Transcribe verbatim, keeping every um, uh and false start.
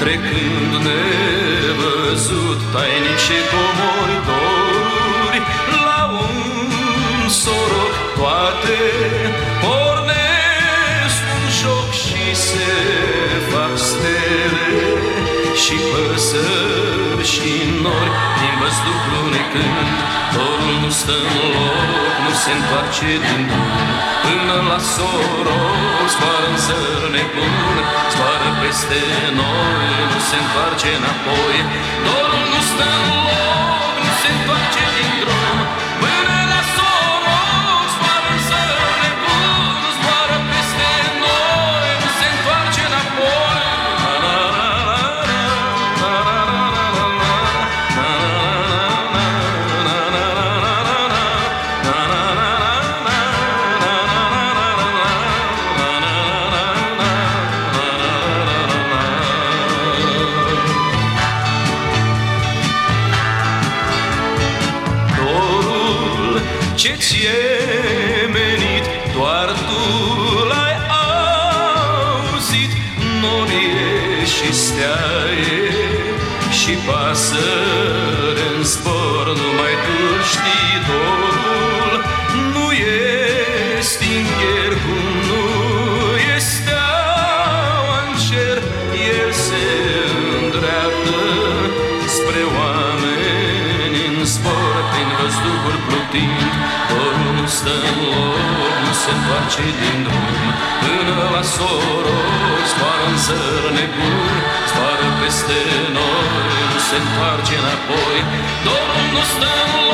trecând nevăzut, tainice comori doruri, la un soroc toate pornesc un joc și se fac stele și păsări și nori din văzduh lunecând. Dorul nu stă în loc, nu se întoarce din drum, până la soroc zboară în zăr nebun, zboară peste noi, nu se întoarce înapoi. Dorul nu stă în loc, nu se întoarce din drum, până la soroc zboară în zăr nebun, zboară peste noi, nu se întoarce înapoi. Ce ți-e menit, doar tu l-ai auzit, norie și steaie și pasăre în zbor, numai tu știi dorul, nu e stingher cum nu e steaua în cer, el se îndreaptă spre oameni în zbor, prin văzduhuri plutind. Dorul nu stă în loc, nu se întoarce din drum, până la soroc zboară în zăr nebun, zboară peste noi, nu se întoarce înapoi. Dorul nu stă în loc,